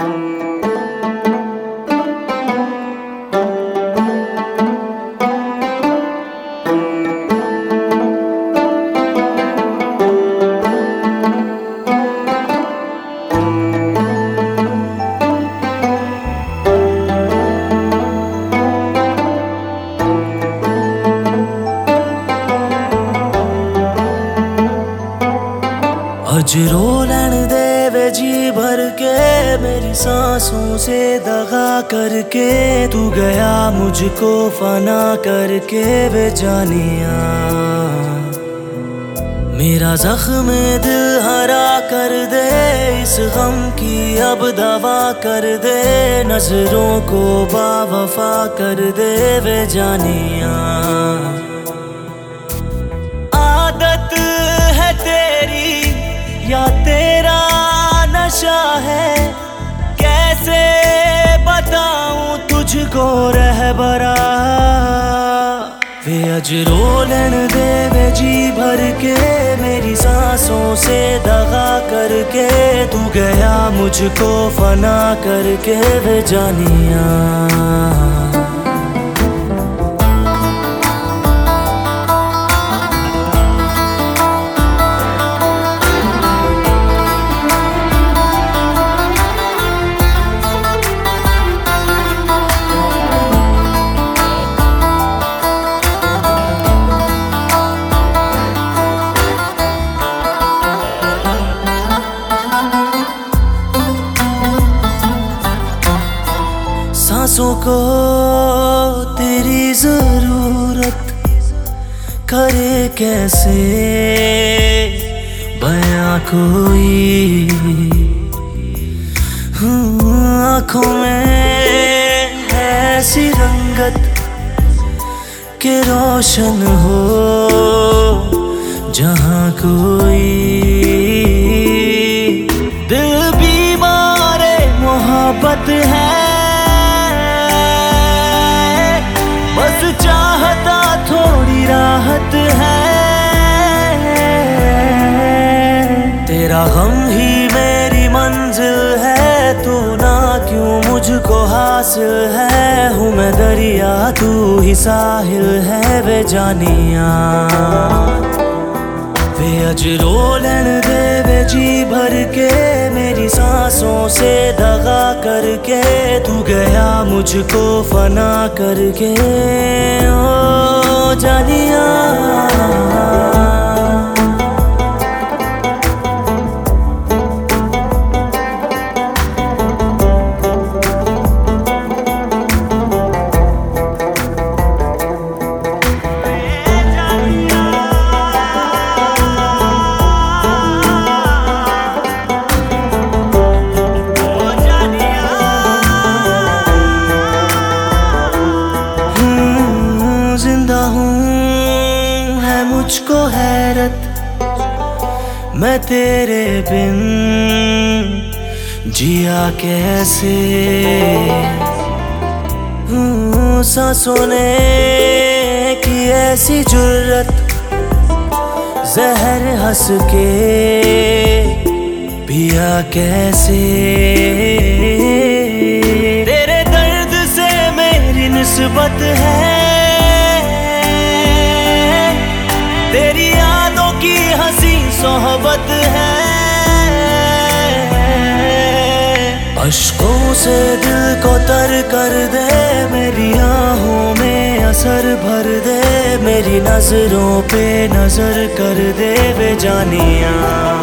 अज रो लैन दे वे जी भर के मेरी सांसों से दगा करके, तू गया मुझको फना करके वे जानिया। मेरा जख्म दिल हरा कर दे, इस गम की अब दवा कर दे, नजरों को बावफा कर दे वे जानिया। आदत है तेरी या तेरा नशा है, कैसे बताऊं तुझको रहबरा। वे अज रो लैन दे वे जी भर के मेरी सांसों से दगा करके, तू गया मुझको फना करके वे जानिया। सांसों को तेरी जरूरत करे कैसे बयां कोई, आँखों में ऐसी रंगत के रोशन हो जहाँ कोई। दिल बीमार मोहब्बत है, बस चाहता थोड़ी राहत है। तेरा गम ही मेरी मंजिल है, तू ना क्यों मुझको हासिल है। हूँ मैं दरिया तू ही साहिल है वे जानिया। वे अज रो लैन दे वे जी भर के मेरी सांसों से दगा करके, तू गया मुझको फना करके ओ जानिया। जिंदा हूँ है मुझको हैरत, मैं तेरे बिन जिया कैसे। सांसों ने की ऐसी जुर्रत, जहर हंस के पिया कैसे। तेरे दर्द से मेरी निस्बत है, तेरी यादों की हंसी सोहबत है। अश्कों से दिल को तर कर दे, मेरी आहों में असर भर दे, मेरी नजरों पे नजर कर दे वे जानिया।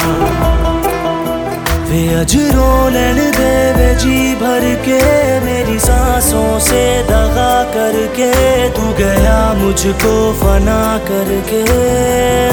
वे अज रो लैन दे वे जी भर के मेरी सांसों से दगा करके, तू गया मुझको फना करके।